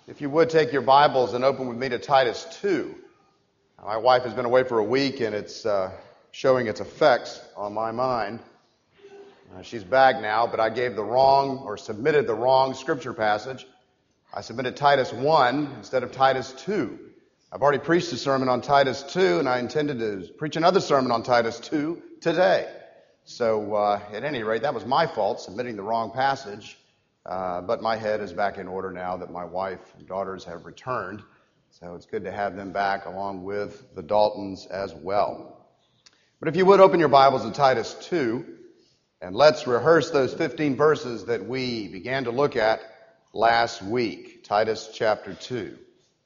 If you would take your Bibles and open with me to Titus 2. My wife has been away for a week and it's showing its effects on my mind. She's back now, but I gave submitted the wrong scripture passage. I submitted Titus 1 instead of Titus 2. I've already preached a sermon on Titus 2 and I intended to preach another sermon on Titus 2 today. So at any rate, that was my fault, submitting the wrong passage. But my head is back in order now that my wife and daughters have returned. So it's good to have them back along with the Daltons as well. But if you would open your Bibles to Titus 2, and let's rehearse those 15 verses that we began to look at last week. Titus chapter 2.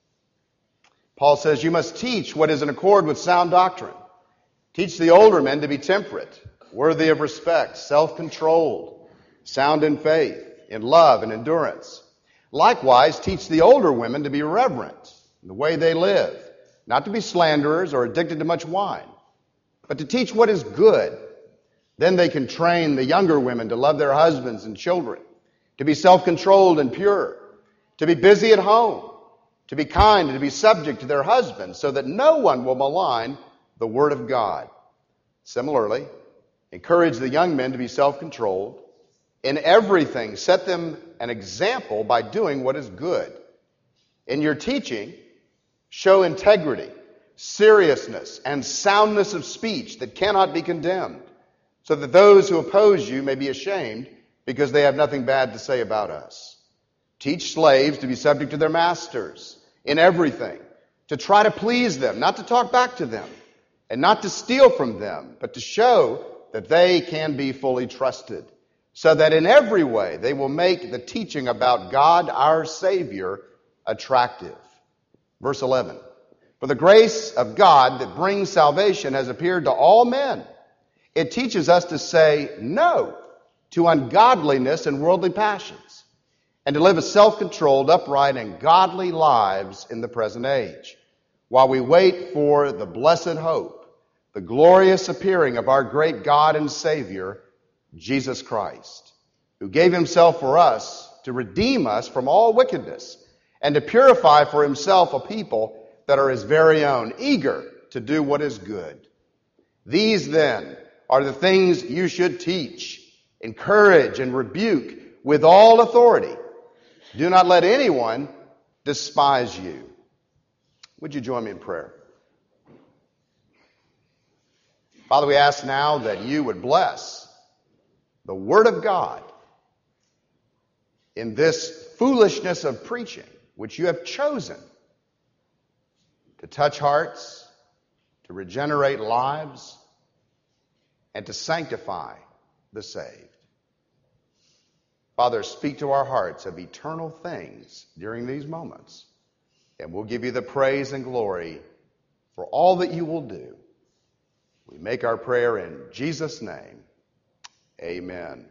Paul says, "You must teach what is in accord with sound doctrine. Teach the older men to be temperate, worthy of respect, self-controlled, sound in faith, in love and endurance. Likewise, teach the older women to be reverent in the way they live, not to be slanderers or addicted to much wine, but to teach what is good. Then they can train the younger women to love their husbands and children, to be self-controlled and pure, to be busy at home, to be kind and to be subject to their husbands, so that no one will malign the word of God. Similarly, encourage the young men to be self-controlled. In everything, set them an example by doing what is good. In your teaching, show integrity, seriousness, and soundness of speech that cannot be condemned, so that those who oppose you may be ashamed because they have nothing bad to say about us. Teach slaves to be subject to their masters in everything, to try to please them, not to talk back to them, and not to steal from them, but to show that they can be fully trusted, so that in every way they will make the teaching about God our Savior attractive." Verse 11, "For the grace of God that brings salvation has appeared to all men. It teaches us to say no to ungodliness and worldly passions, and to live a self-controlled, upright, and godly lives in the present age, while we wait for the blessed hope, the glorious appearing of our great God and Savior, Jesus Christ, who gave himself for us to redeem us from all wickedness and to purify for himself a people that are his very own, eager to do what is good. These then are the things you should teach, encourage, and rebuke with all authority. Do not let anyone despise you." Would you join me in prayer? Father, we ask now that you would bless the Word of God in this foolishness of preaching, which you have chosen to touch hearts, to regenerate lives, and to sanctify the saved. Father, speak to our hearts of eternal things during these moments, and we'll give you the praise and glory for all that you will do. We make our prayer in Jesus' name. Amen.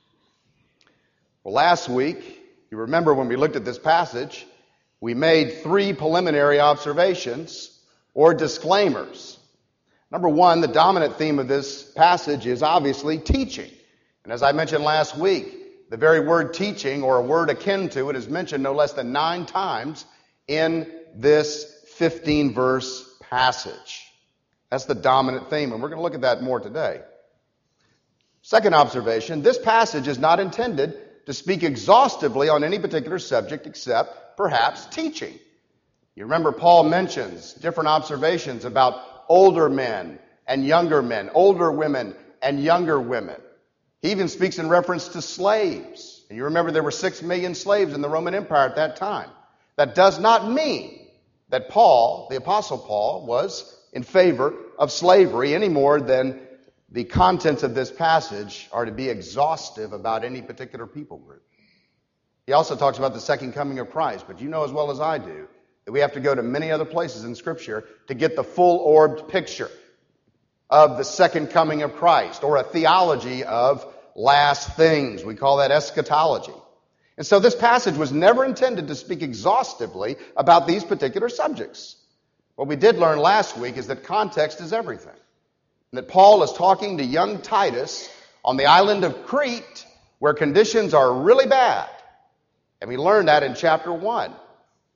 Well, last week, you remember when we looked at this passage, we made 3 preliminary observations or disclaimers. Number 1, the dominant theme of this passage is obviously teaching. And as I mentioned last week, the very word teaching, or a word akin to it, is mentioned no less than 9 times in this 15-verse passage. That's the dominant theme, and we're going to look at that more today. Second observation, this passage is not intended to speak exhaustively on any particular subject except perhaps teaching. You remember Paul mentions different observations about older men and younger men, older women and younger women. He even speaks in reference to slaves. And you remember there were 6 million slaves in the Roman Empire at that time. That does not mean that Paul, the Apostle Paul, was in favor of slavery any more than the contents of this passage are to be exhaustive about any particular people group. He also talks about the second coming of Christ, but you know as well as I do that we have to go to many other places in Scripture to get the full-orbed picture of the second coming of Christ, or a theology of last things. We call that eschatology. And so this passage was never intended to speak exhaustively about these particular subjects. What we did learn last week is that context is everything. And that Paul is talking to young Titus on the island of Crete, where conditions are really bad. And we learned that in chapter 1.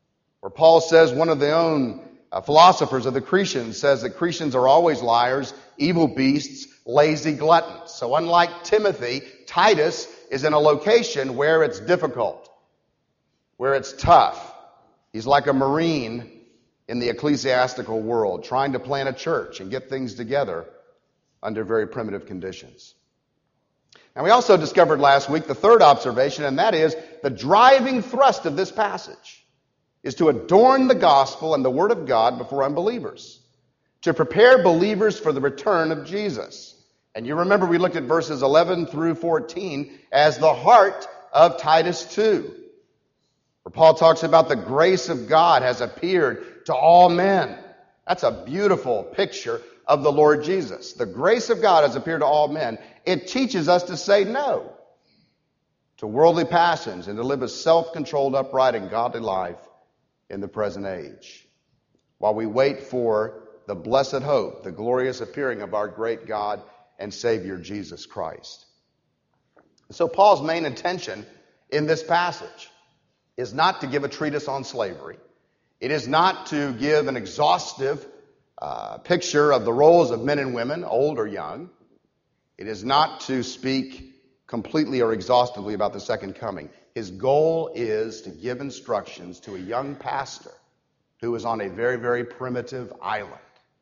where Paul says one of the own philosophers of the Cretians says that Cretians are always liars, evil beasts, lazy gluttons. So unlike Timothy, Titus is in a location where it's difficult, where it's tough. He's like a Marine in the ecclesiastical world, trying to plant a church and get things together under very primitive conditions. Now, we also discovered last week the third observation, and that is the driving thrust of this passage is to adorn the gospel and the word of God before unbelievers, to prepare believers for the return of Jesus. And you remember we looked at verses 11 through 14 as the heart of Titus 2, where Paul talks about the grace of God has appeared to all men. That's a beautiful picture of the Lord Jesus. The grace of God has appeared to all men. It teaches us to say no to worldly passions and to live a self-controlled, upright, and godly life in the present age, while we wait for the blessed hope, the glorious appearing of our great God and Savior, Jesus Christ. So Paul's main intention in this passage is not to give a treatise on slavery. It is not to give an exhaustive picture of the roles of men and women, old or young. It is not to speak completely or exhaustively about the second coming. His goal is to give instructions to a young pastor who is on a very, very primitive island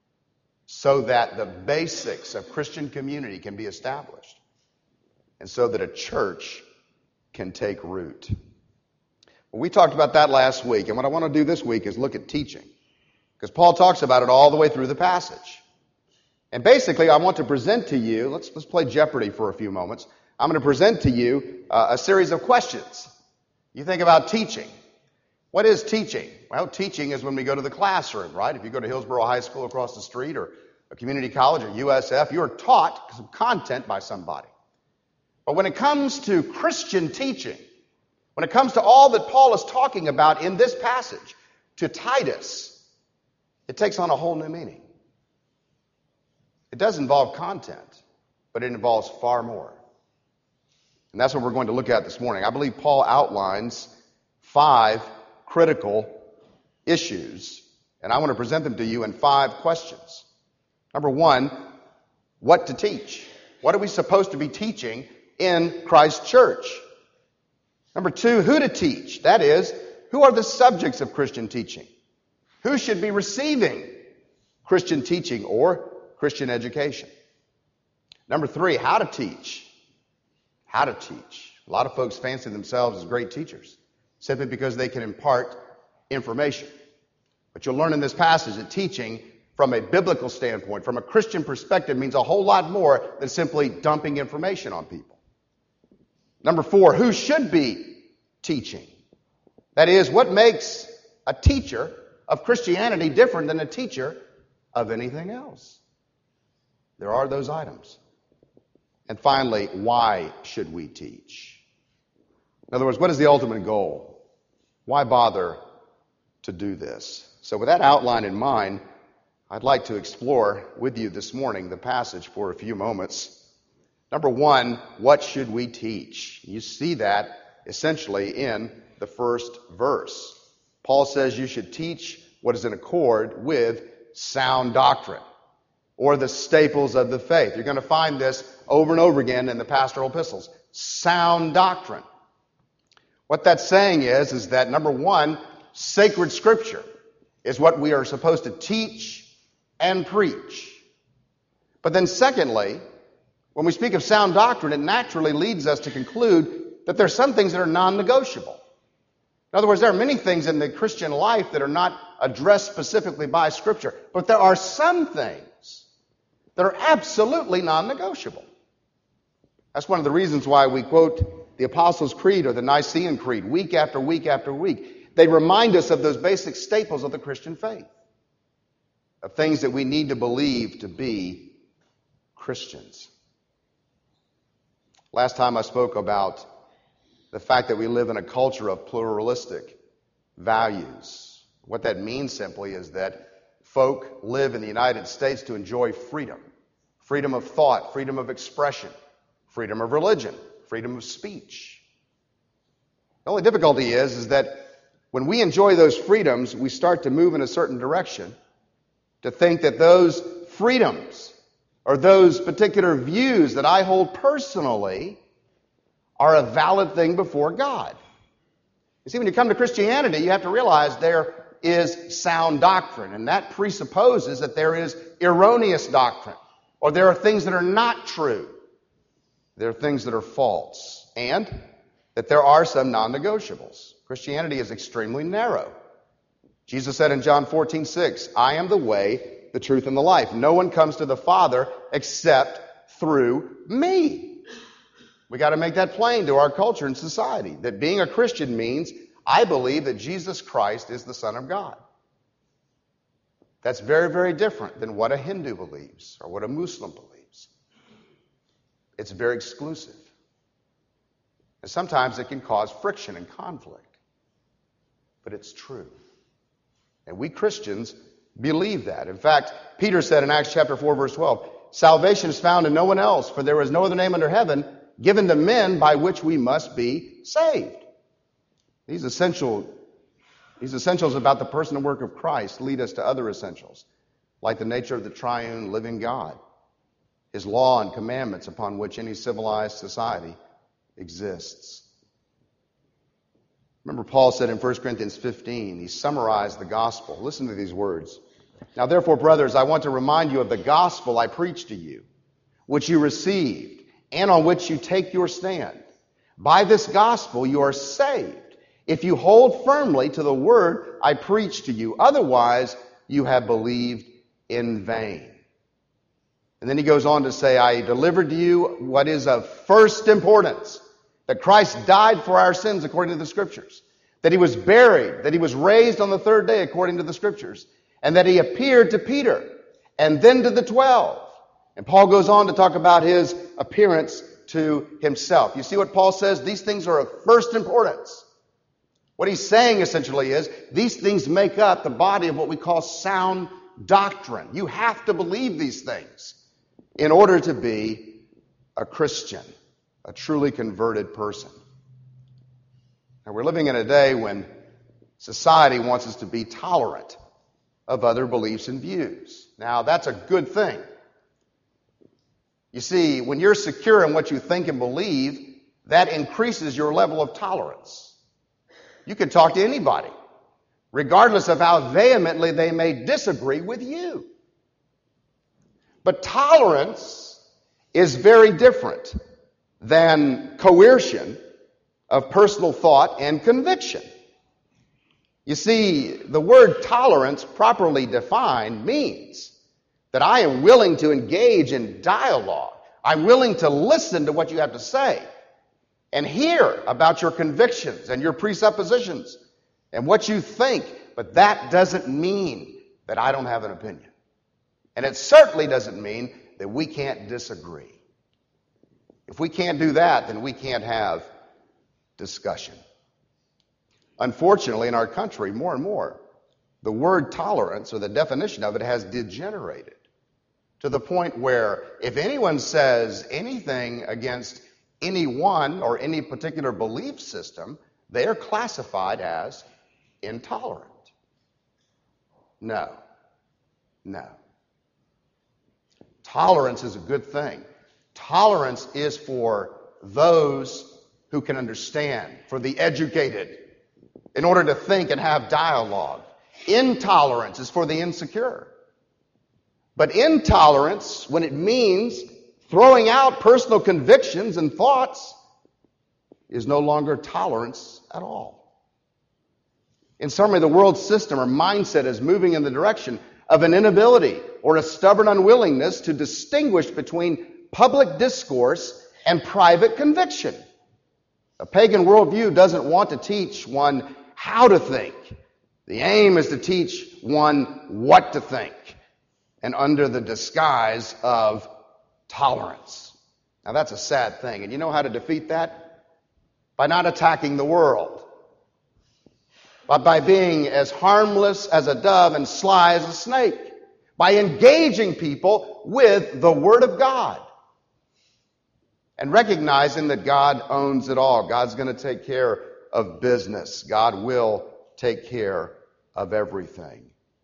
so that the basics of Christian community can be established and so that a church can take root. Well, we talked about that last week, and what I want to do this week is look at teaching, because Paul talks about it all the way through the passage. And basically, I want to present to you, let's play Jeopardy for a few moments. I'm going to present to you a series of questions. You think about teaching. What is teaching? Well, teaching is when we go to the classroom, right? If you go to Hillsborough High School across the street or a community college or USF, you're taught some content by somebody. But when it comes to Christian teaching, when it comes to all that Paul is talking about in this passage to Titus, it takes on a whole new meaning. It does involve content, but it involves far more. And that's what we're going to look at this morning. I believe Paul outlines 5 critical issues, and I want to present them to you in 5 questions. Number 1, what to teach? What are we supposed to be teaching in Christ's church? Number 2, who to teach? That is, who are the subjects of Christian teaching? Who should be receiving Christian teaching or Christian education? Number 3, how to teach. How to teach. A lot of folks fancy themselves as great teachers simply because they can impart information. But you'll learn in this passage that teaching from a biblical standpoint, from a Christian perspective, means a whole lot more than simply dumping information on people. Number 4, who should be teaching? That is, what makes a teacher of Christianity different than a teacher of anything else? There are those items. And finally, why should we teach? In other words, what is the ultimate goal? Why bother to do this? So with that outline in mind, I'd like to explore with you this morning the passage for a few moments. Number 1, what should we teach? You see that essentially in the first verse. Paul says you should teach what is in accord with sound doctrine, or the staples of the faith. You're going to find this over and over again in the pastoral epistles. Sound doctrine. What that's saying is that number 1, sacred scripture is what we are supposed to teach and preach. But then secondly, when we speak of sound doctrine, it naturally leads us to conclude that there are some things that are non-negotiable. In other words, there are many things in the Christian life that are not addressed specifically by Scripture, but there are some things that are absolutely non-negotiable. That's one of the reasons why we quote the Apostles' Creed or the Nicene Creed week after week after week. They remind us of those basic staples of the Christian faith, of things that we need to believe to be Christians. Last time I spoke about the fact that we live in a culture of pluralistic values. What that means simply is that folk live in the United States to enjoy freedom. Freedom of thought, freedom of expression, freedom of religion, freedom of speech. The only difficulty is that when we enjoy those freedoms, we start to move in a certain direction to think that those freedoms or those particular views that I hold personally are a valid thing before God. You see, when you come to Christianity, you have to realize there is sound doctrine, and that presupposes that there is erroneous doctrine, or there are things that are not true. There are things that are false, and that there are some non-negotiables. Christianity is extremely narrow. Jesus said in John 14:6, I am the way, the truth, and the life. No one comes to the Father except through me. We got to make that plain to our culture and society, that being a Christian means I believe that Jesus Christ is the Son of God. That's very, very different than what a Hindu believes or what a Muslim believes. It's very exclusive. And sometimes it can cause friction and conflict. But it's true. And we Christians believe that. In fact, Peter said in Acts chapter 4, verse 12, salvation is found in no one else, for there is no other name under heaven given to men by which we must be saved. These essentials about the person and work of Christ lead us to other essentials, like the nature of the triune living God, his law and commandments upon which any civilized society exists. Remember, Paul said in 1 Corinthians 15, he summarized the gospel. Listen to these words. Now, therefore, brothers, I want to remind you of the gospel I preached to you, which you received, and on which you take your stand. By this gospel you are saved, if you hold firmly to the word I preached to you. Otherwise, you have believed in vain. And then he goes on to say, I delivered to you what is of first importance, that Christ died for our sins according to the Scriptures, that he was buried, that he was raised on the third day according to the Scriptures, and that he appeared to Peter and then to the 12. And Paul goes on to talk about his appearance to himself. You see what Paul says? These things are of first importance. What he's saying essentially is these things make up the body of what we call sound doctrine. You have to believe these things in order to be a Christian, a truly converted person. Now, we're living in a day when society wants us to be tolerant of other beliefs and views. Now, that's a good thing. You see, when you're secure in what you think and believe, that increases your level of tolerance. You can talk to anybody, regardless of how vehemently they may disagree with you. But tolerance is very different than coercion of personal thought and conviction. You see, the word tolerance, properly defined, means that I am willing to engage in dialogue. I'm willing to listen to what you have to say and hear about your convictions and your presuppositions and what you think. But that doesn't mean that I don't have an opinion. And it certainly doesn't mean that we can't disagree. If we can't do that, then we can't have discussion. Unfortunately, in our country, more and more, the word tolerance, or the definition of it, has degenerated to the point where if anyone says anything against anyone or any particular belief system, they are classified as intolerant. No. Tolerance is a good thing. Tolerance is for those who can understand, for the educated, in order to think and have dialogue. Intolerance is for the insecure. But intolerance, when it means throwing out personal convictions and thoughts, is no longer tolerance at all. In summary, the world system or mindset is moving in the direction of an inability or a stubborn unwillingness to distinguish between public discourse and private conviction. A pagan worldview doesn't want to teach one how to think. The aim is to teach one what to think, and under the disguise of tolerance. Now that's a sad thing. And you know how to defeat that? By not attacking the world. But by being as harmless as a dove and sly as a snake. By engaging people with the Word of God. And recognizing that God owns it all. God's going to take care of business. God will take care of everything.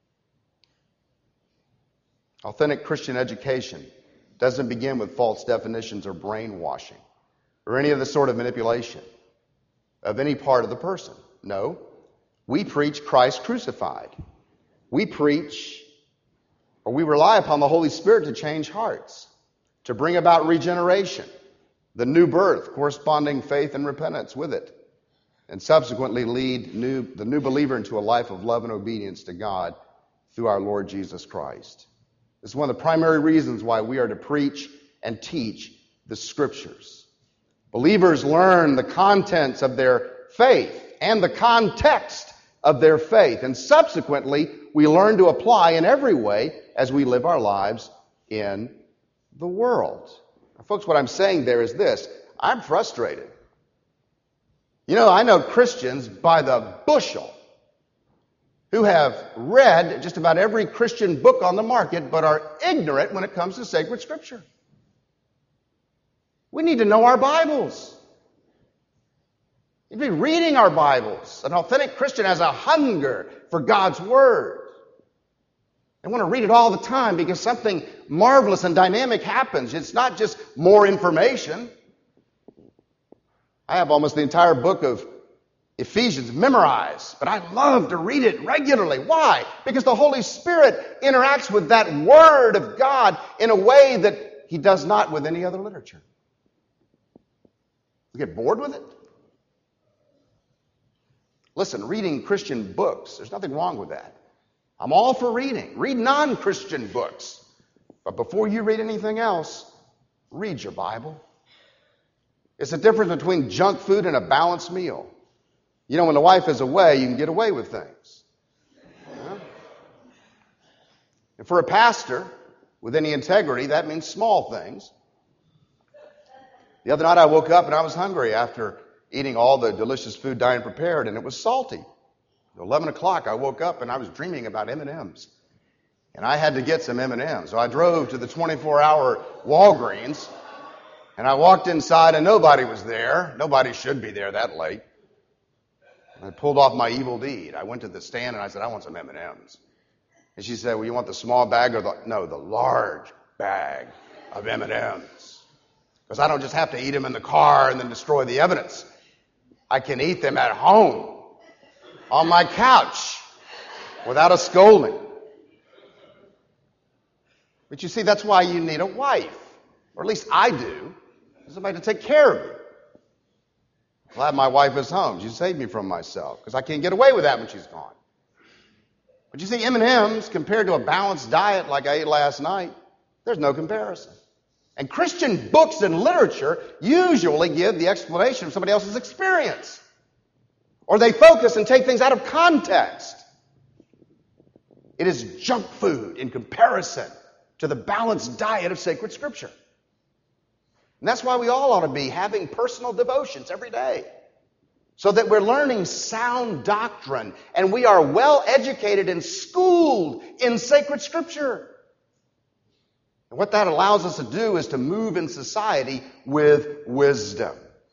Authentic Christian education doesn't begin with false definitions or brainwashing or any of the sort of manipulation of any part of the person. No, we preach Christ crucified. We preach, or we rely upon the Holy Spirit to change hearts, to bring about regeneration, the new birth, corresponding faith and repentance with it, and subsequently lead the new believer into a life of love and obedience to God through our Lord Jesus Christ. This is one of the primary reasons why we are to preach and teach the Scriptures. Believers learn the contents of their faith and the context of their faith, and subsequently we learn to apply in every way as we live our lives in the world. Now, folks, what I'm saying there is this. I'm frustrated. I know Christians by the bushel who have read just about every Christian book on the market but are ignorant when it comes to sacred Scripture. We need to know our Bibles. We need to be reading our Bibles. An authentic Christian has a hunger for God's Word. They want to read it all the time because something marvelous and dynamic happens. It's not just more information. I have almost the entire book of Ephesians memorized, but I love to read it regularly. Why? Because the Holy Spirit interacts with that Word of God in a way that He does not with any other literature. You get bored with it? Listen, reading Christian books, there's nothing wrong with that. I'm all for reading. Read non-Christian books. But before you read anything else, read your Bible. It's the difference between junk food and a balanced meal. When the wife is away, you can get away with things. Yeah? And for a pastor with any integrity, that means small things. The other night I woke up and I was hungry after eating all the delicious food Diane prepared, and it was salty. At 11 o'clock I woke up and I was dreaming about M&Ms. And I had to get some M&Ms. So I drove to the 24-hour Walgreens, and I walked inside and nobody was there. Nobody should be there that late. I pulled off my evil deed. I went to the stand and I said, I want some M&Ms. And she said, well, you want the small bag or the large bag of M&Ms. Because I don't just have to eat them in the car and then destroy the evidence. I can eat them at home, on my couch, without a scolding. But you see, that's why you need a wife. Or at least I do. Somebody to take care of you. Glad my wife is home. She saved me from myself because I can't get away with that when she's gone. But you see, M&Ms compared to a balanced diet like I ate last night, there's no comparison. And Christian books and literature usually give the explanation of somebody else's experience. Or they focus and take things out of context. It is junk food in comparison to the balanced diet of sacred Scripture. And that's why we all ought to be having personal devotions every day, so that we're learning sound doctrine and we are well educated and schooled in sacred Scripture. And what that allows us to do is to move in society with wisdom.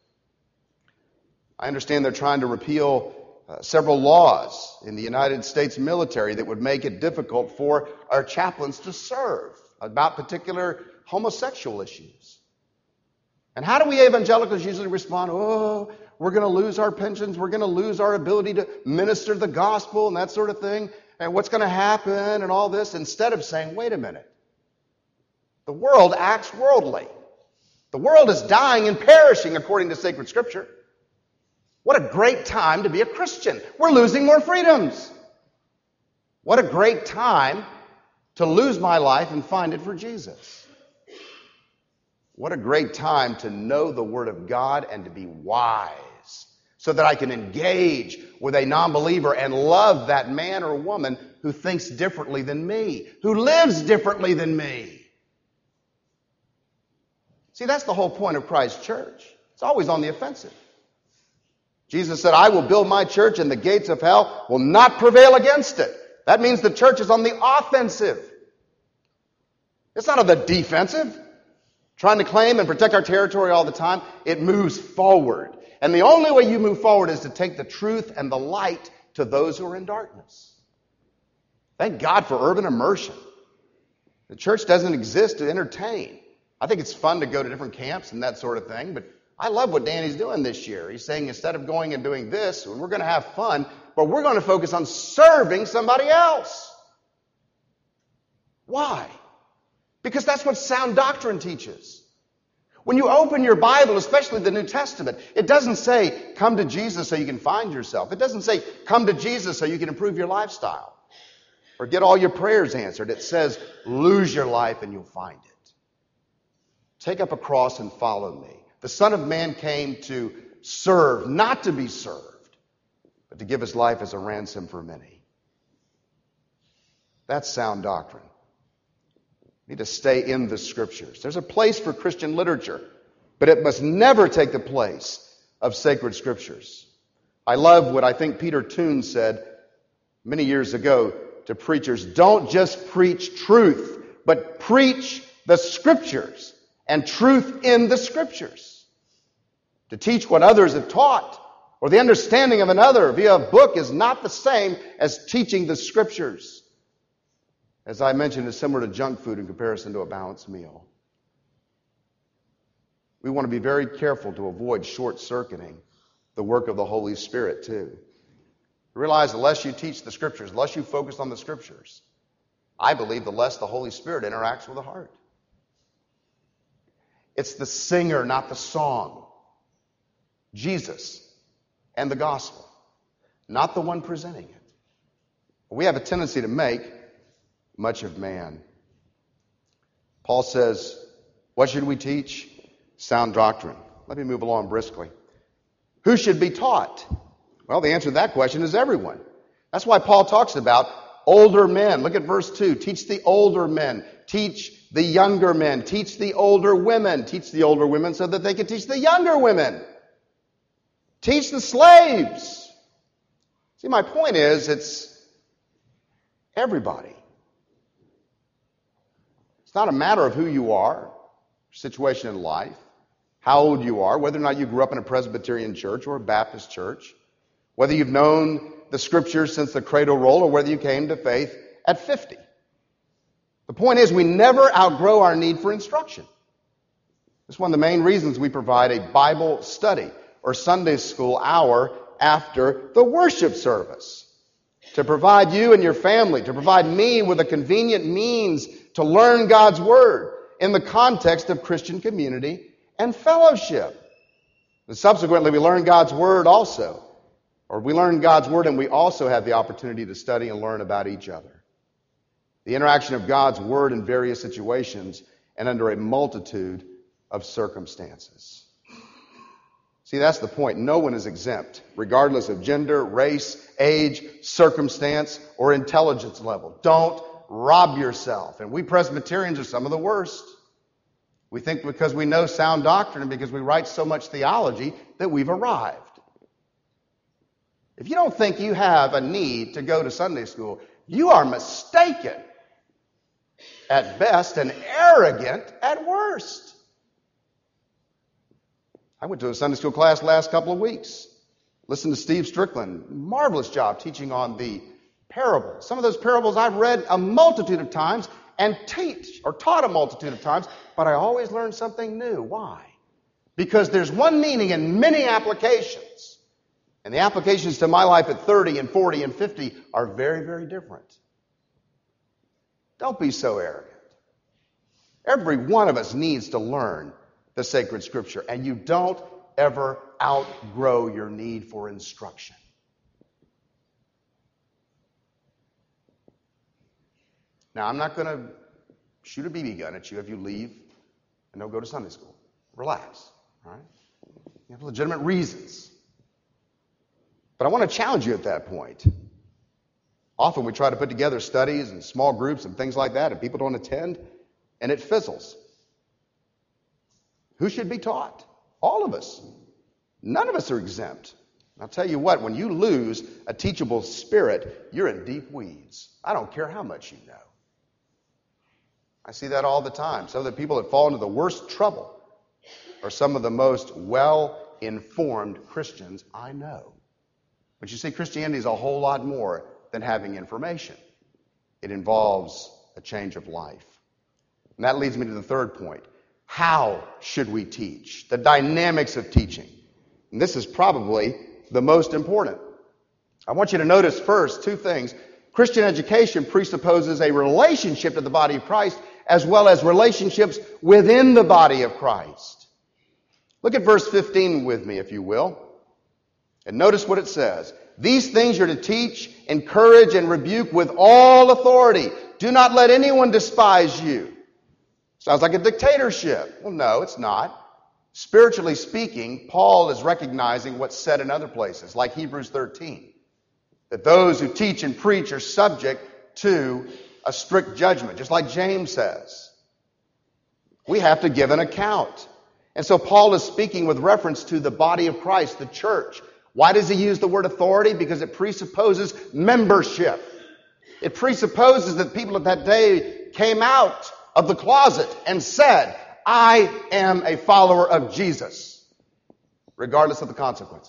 I understand they're trying to repeal several laws in the United States military that would make it difficult for our chaplains to serve about particular homosexual issues. And how do we evangelicals usually respond? Oh, we're going to lose our pensions. We're going to lose our ability to minister the gospel and that sort of thing. And what's going to happen and all this, instead of saying, wait a minute. The world acts worldly. The world is dying and perishing according to sacred Scripture. What a great time to be a Christian. We're losing more freedoms. What a great time to lose my life and find it for Jesus. What a great time to know the Word of God and to be wise so that I can engage with a non-believer and love that man or woman who thinks differently than me, who lives differently than me. See, that's the whole point of Christ's church. It's always on the offensive. Jesus said, I will build my church and the gates of hell will not prevail against it. That means the church is on the offensive. It's not on the defensive, trying to claim and protect our territory all the time. It moves forward. And the only way you move forward is to take the truth and the light to those who are in darkness. Thank God for urban immersion. The church doesn't exist to entertain. I think it's fun to go to different camps and that sort of thing, but I love what Danny's doing this year. He's saying instead of going and doing this, we're going to have fun, but we're going to focus on serving somebody else. Why? Because that's what sound doctrine teaches. When you open your Bible, especially the New Testament, it doesn't say, come to Jesus so you can find yourself. It doesn't say, come to Jesus so you can improve your lifestyle or get all your prayers answered. It says, lose your life and you'll find it. Take up a cross and follow me. The Son of Man came to serve, not to be served, but to give his life as a ransom for many. That's sound doctrine. We need to stay in the Scriptures. There's a place for Christian literature, but it must never take the place of sacred Scriptures. I love what I think Peter Toon said many years ago to preachers. Don't just preach truth, but preach the Scriptures and truth in the Scriptures. To teach what others have taught or the understanding of another via a book is not the same as teaching the Scriptures. As I mentioned, it's similar to junk food in comparison to a balanced meal. We want to be very careful to avoid short-circuiting the work of the Holy Spirit, too. Realize the less you teach the Scriptures, the less you focus on the Scriptures, I believe the less the Holy Spirit interacts with the heart. It's the singer, not the song. Jesus and the gospel, not the one presenting it. We have a tendency to make much of man. Paul says, what should we teach? Sound doctrine. Let me move along briskly. Who should be taught? Well, the answer to that question is everyone. That's why Paul talks about older men. Look at verse 2. Teach the older men. Teach the younger men. Teach the older women. Teach the older women so that they can teach the younger women. Teach the slaves. See, my point is, it's everybody. It's not a matter of who you are, situation in life, how old you are, whether or not you grew up in a Presbyterian church or a Baptist church, whether you've known the Scriptures since the cradle roll or whether you came to faith at 50. The point is, we never outgrow our need for instruction. It's one of the main reasons we provide a Bible study or Sunday school hour after the worship service. To provide you and your family, to provide me with a convenient means to learn God's Word in the context of Christian community and fellowship. And subsequently, we learn God's Word also. Or we learn God's Word and we also have the opportunity to study and learn about each other. The interaction of God's Word in various situations and under a multitude of circumstances. See, that's the point. No one is exempt, regardless of gender, race, age, circumstance, or intelligence level. Don't rob yourself. And we Presbyterians are some of the worst. We think because we know sound doctrine and because we write so much theology that we've arrived. If you don't think you have a need to go to Sunday school, you are mistaken at best and arrogant at worst. I went to a Sunday school class last couple of weeks. Listened to Steve Strickland. Marvelous job teaching on the parables. Some of those parables I've read a multitude of times and taught a multitude of times, but I always learn something new. Why? Because there's one meaning in many applications. And the applications to my life at 30 and 40 and 50 are very, very different. Don't be so arrogant. Every one of us needs to learn the sacred Scripture, and you don't ever outgrow your need for instruction. Now, I'm not going to shoot a BB gun at you if you leave and don't go to Sunday school. Relax, all right? You have legitimate reasons. But I want to challenge you at that point. Often we try to put together studies and small groups and things like that, and people don't attend, and it fizzles. Who should be taught? All of us. None of us are exempt. I'll tell you what, when you lose a teachable spirit, you're in deep weeds. I don't care how much you know. I see that all the time. Some of the people that fall into the worst trouble are some of the most well-informed Christians I know. But you see, Christianity is a whole lot more than having information. It involves a change of life. And that leads me to the third point. How should we teach? The dynamics of teaching. And this is probably the most important. I want you to notice first two things. Christian education presupposes a relationship to the body of Christ as well as relationships within the body of Christ. Look at verse 15 with me, if you will. And notice what it says. These things you're to teach, encourage, and rebuke with all authority. Do not let anyone despise you. Sounds like a dictatorship. Well, no, it's not. Spiritually speaking, Paul is recognizing what's said in other places, like Hebrews 13. That those who teach and preach are subject to a strict judgment, just like James says. We have to give an account. And so Paul is speaking with reference to the body of Christ, the church. Why does he use the word authority? Because it presupposes membership. It presupposes that people of that day came out of the closet and said, I am a follower of Jesus, regardless of the consequences.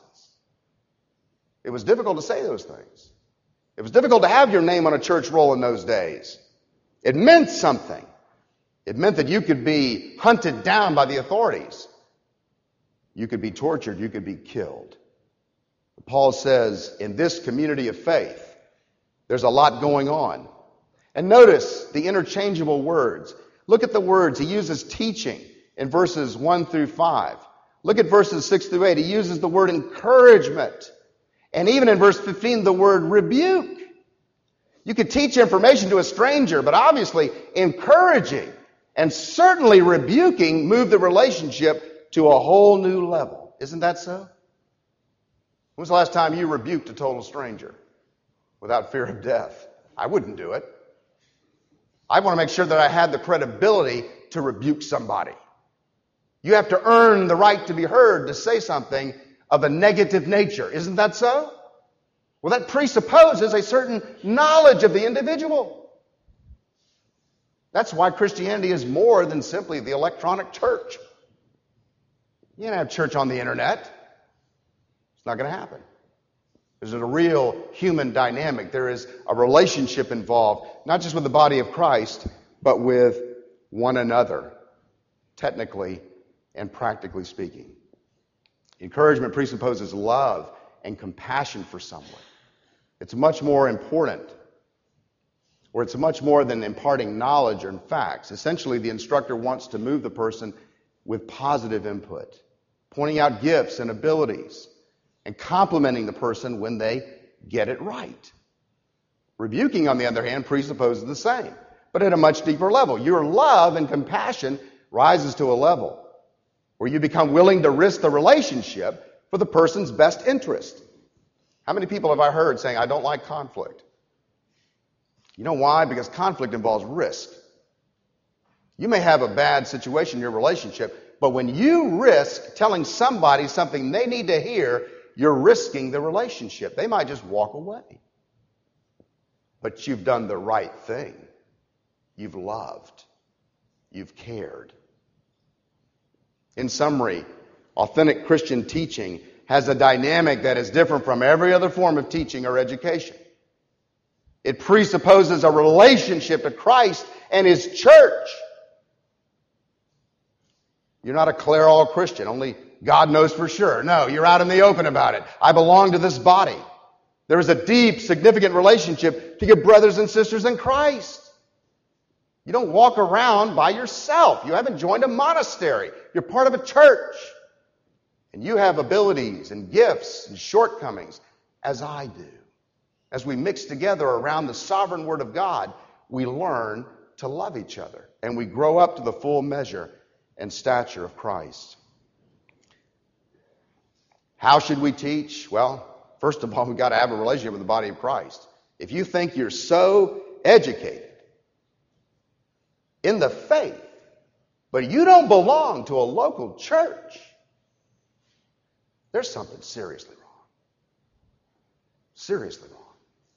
It was difficult to say those things. It was difficult to have your name on a church roll in those days. It meant something. It meant that you could be hunted down by the authorities. You could be tortured. You could be killed. Paul says, in this community of faith, there's a lot going on. And notice the interchangeable words. Look at the words. He uses teaching in verses 1 through 5. Look at verses 6 through 8. He uses the word encouragement. And even in verse 15, the word rebuke. You could teach information to a stranger, but obviously encouraging and certainly rebuking move the relationship to a whole new level. Isn't that so? When was the last time you rebuked a total stranger without fear of death? I wouldn't do it. I want to make sure that I had the credibility to rebuke somebody. You have to earn the right to be heard to say something of a negative nature. Isn't that so? Well, that presupposes a certain knowledge of the individual. That's why Christianity is more than simply the electronic church. You can't have church on the internet. It's not going to happen. There's a real human dynamic. There is a relationship involved, not just with the body of Christ, but with one another, technically and practically speaking. Encouragement presupposes love and compassion for someone. It's much more important, or it's much more than imparting knowledge or facts. Essentially, the instructor wants to move the person with positive input, pointing out gifts and abilities, and complimenting the person when they get it right. Rebuking, on the other hand, presupposes the same, but at a much deeper level. Your love and compassion rises to a level where you become willing to risk the relationship for the person's best interest. How many people have I heard saying, I don't like conflict? You know why? Because conflict involves risk. You may have a bad situation in your relationship, but when you risk telling somebody something they need to hear, you're risking the relationship. They might just walk away. But you've done the right thing. You've loved. You've cared. In summary, authentic Christian teaching has a dynamic that is different from every other form of teaching or education. It presupposes a relationship to Christ and His church. You're not a clear-all Christian, only God knows for sure. No, you're out in the open about it. I belong to this body. There is a deep, significant relationship to your brothers and sisters in Christ. You don't walk around by yourself. You haven't joined a monastery. You're part of a church. And you have abilities and gifts and shortcomings, as I do. As we mix together around the sovereign Word of God, we learn to love each other. And we grow up to the full measure and stature of Christ. How should we teach? Well, first of all, we've got to have a relationship with the body of Christ. If you think you're so educated in the faith, but you don't belong to a local church, there's something seriously wrong. Seriously wrong.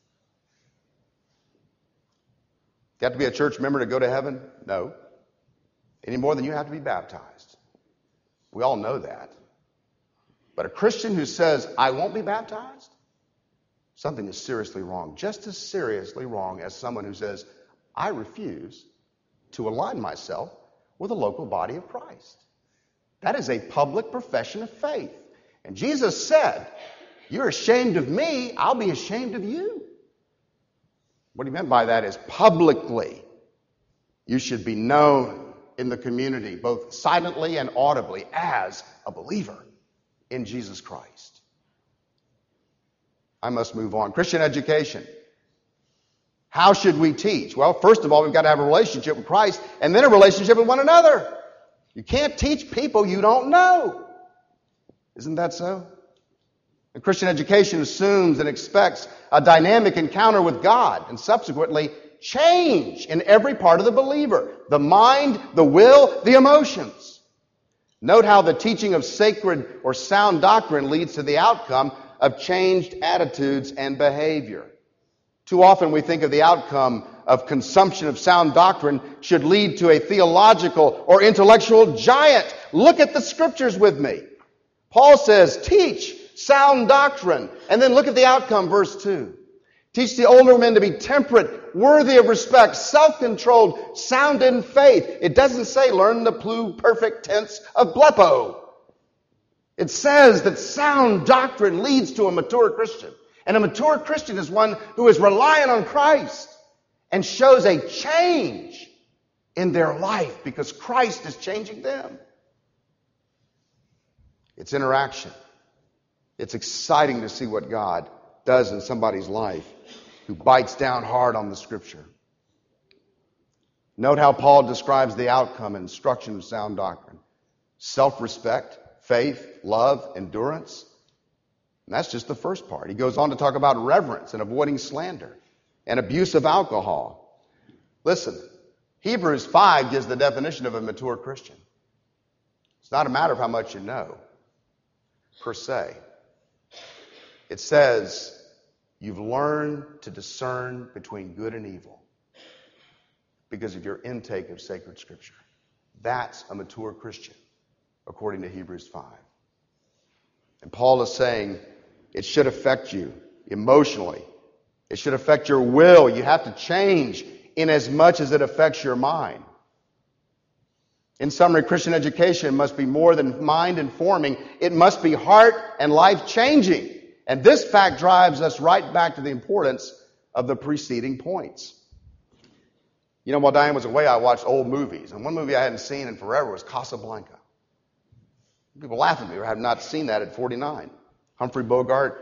You have to be a church member to go to heaven? No. Any more than you have to be baptized. We all know that. But a Christian who says, I won't be baptized, something is seriously wrong. Just as seriously wrong as someone who says, I refuse to align myself with a local body of Christ. That is a public profession of faith. And Jesus said, you're ashamed of me, I'll be ashamed of you. What he meant by that is publicly, you should be known in the community, both silently and audibly, as a believer in Jesus Christ. I must move on. Christian education. How should we teach? Well, first of all, we've got to have a relationship with Christ and then a relationship with one another. You can't teach people you don't know. Isn't that so? And Christian education assumes and expects a dynamic encounter with God and subsequently change in every part of the believer. The mind, the will, the emotions. Note how the teaching of sacred or sound doctrine leads to the outcome of changed attitudes and behavior. Too often we think of the outcome of consumption of sound doctrine should lead to a theological or intellectual giant. Look at the scriptures with me. Paul says, teach sound doctrine. And then look at the outcome, verse 2. Teach the older men to be temperate, worthy of respect, self-controlled, sound in faith. It doesn't say learn the pluperfect tense of blepo. It says that sound doctrine leads to a mature Christian. And a mature Christian is one who is reliant on Christ and shows a change in their life because Christ is changing them. It's interaction. It's exciting to see what God does in somebody's life who bites down hard on the Scripture. Note how Paul describes the outcome and instruction of sound doctrine. Self-respect, faith, love, endurance. And that's just the first part. He goes on to talk about reverence and avoiding slander and abuse of alcohol. Listen, Hebrews 5 gives the definition of a mature Christian. It's not a matter of how much you know, per se. It says, you've learned to discern between good and evil because of your intake of sacred Scripture. That's a mature Christian, according to Hebrews 5. And Paul is saying it should affect you emotionally. It should affect your will. You have to change in as much as it affects your mind. In summary, Christian education must be more than mind informing. It must be heart and life changing. And this fact drives us right back to the importance of the preceding points. You know, while Diane was away, I watched old movies. And one movie I hadn't seen in forever was Casablanca. People laugh at me, or have not seen that at 49. Humphrey Bogart,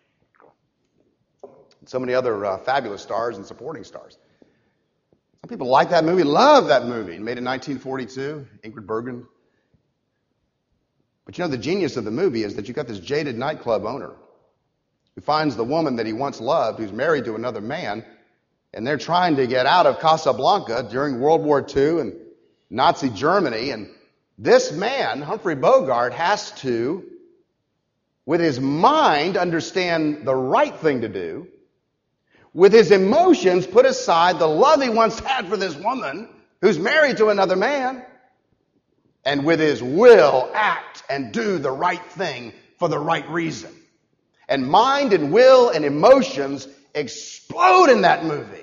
and so many other fabulous stars and supporting stars. Some people like that movie, love that movie. Made in 1942, Ingrid Bergman. But you know, the genius of the movie is that you've got this jaded nightclub owner who finds the woman that he once loved, who's married to another man, and they're trying to get out of Casablanca during World War II and Nazi Germany. And this man, Humphrey Bogart, has to, with his mind, understand the right thing to do. With his emotions, put aside the love he once had for this woman who's married to another man. And with his will, act and do the right thing for the right reason. And mind and will and emotions explode in that movie,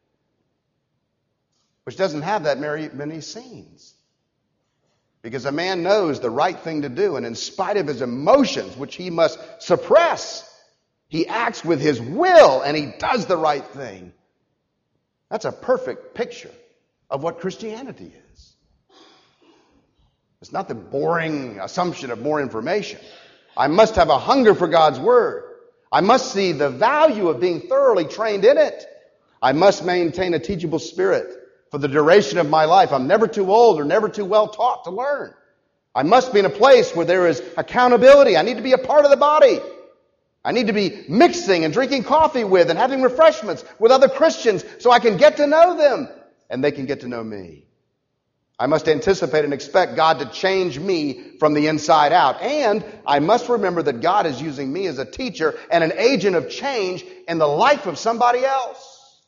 which doesn't have that many scenes. Because a man knows the right thing to do, and in spite of his emotions, which he must suppress, he acts with his will and he does the right thing. That's a perfect picture of what Christianity is. It's not the boring assumption of more information. I must have a hunger for God's Word. I must see the value of being thoroughly trained in it. I must maintain a teachable spirit for the duration of my life. I'm never too old or never too well taught to learn. I must be in a place where there is accountability. I need to be a part of the body. I need to be mixing and drinking coffee with and having refreshments with other Christians so I can get to know them and they can get to know me. I must anticipate and expect God to change me from the inside out. And I must remember that God is using me as a teacher and an agent of change in the life of somebody else.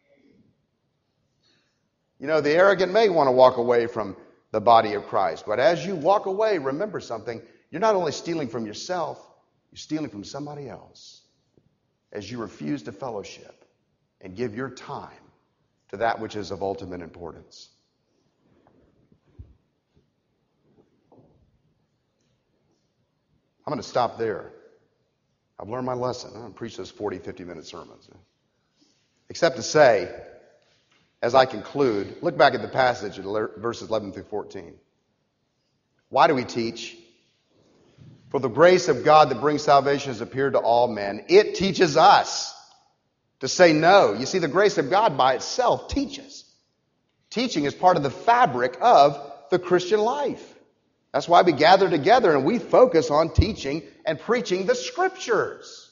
You know, the arrogant may want to walk away from the body of Christ. But as you walk away, remember something. You're not only stealing from yourself, you're stealing from somebody else. as you refuse to fellowship and give your time to that which is of ultimate importance. I'm going to stop there. I've learned my lesson. I don't preach those 40, 50-minute sermons. Except to say, as I conclude, look back at the passage at verses 11 through 14. Why do we teach? For the grace of God that brings salvation has appeared to all men. It teaches us to say no. You see, the grace of God by itself teaches. Teaching is part of the fabric of the Christian life. That's why we gather together and we focus on teaching and preaching the Scriptures,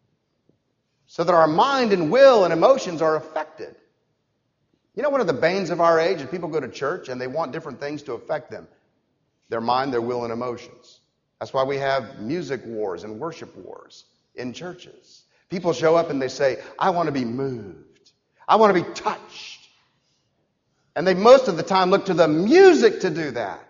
so that our mind and will and emotions are affected. You know, one of the banes of our age is people go to church and they want different things to affect them. Their mind, their will, and emotions. That's why we have music wars and worship wars in churches. People show up and they say, I want to be moved. I want to be touched. And they most of the time look to the music to do that.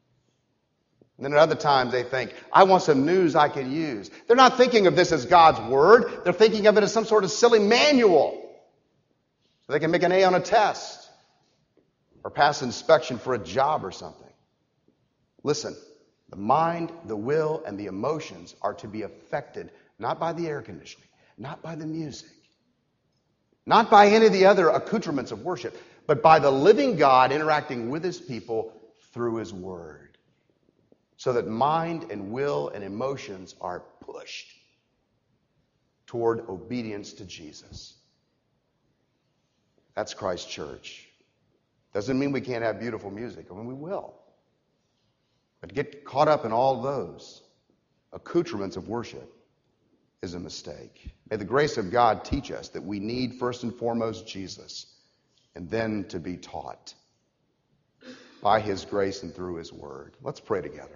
And then at other times they think, I want some news I can use. They're not thinking of this as God's Word. They're thinking of it as some sort of silly manual. So they can make an A on a test. Or pass inspection for a job or something. Listen, the mind, the will, and the emotions are to be affected not by the air conditioning, not by the music, not by any of the other accoutrements of worship, but by the living God interacting with His people through His Word. So that mind and will and emotions are pushed toward obedience to Jesus. That's Christ's church. Doesn't mean we can't have beautiful music. I mean, we will. But get caught up in all those accoutrements of worship is a mistake. May the grace of God teach us that we need first and foremost Jesus, and then to be taught by His grace and through His Word. Let's pray together.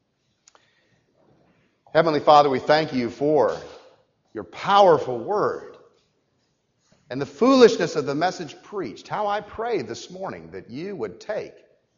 Heavenly Father, we thank You for Your powerful Word and the foolishness of the message preached. How I pray this morning that You would take,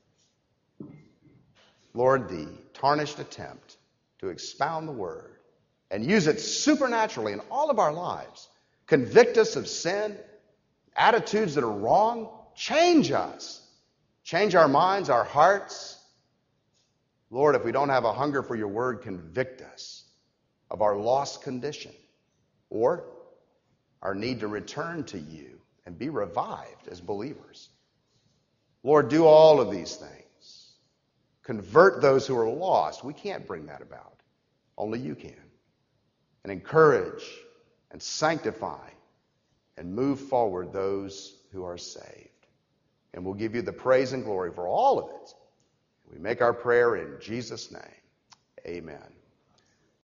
Lord, the tarnished attempt to expound the Word and use it supernaturally in all of our lives. Convict us of sin, attitudes that are wrong. Change us. Change our minds, our hearts. Lord, if we don't have a hunger for Your Word, convict us of our lost condition or our need to return to You and be revived as believers. Lord, do all of these things. Convert those who are lost. We can't bring that about. Only You can. And encourage and sanctify and move forward those who are saved. And we'll give You the praise and glory for all of it. We make our prayer in Jesus' name. Amen.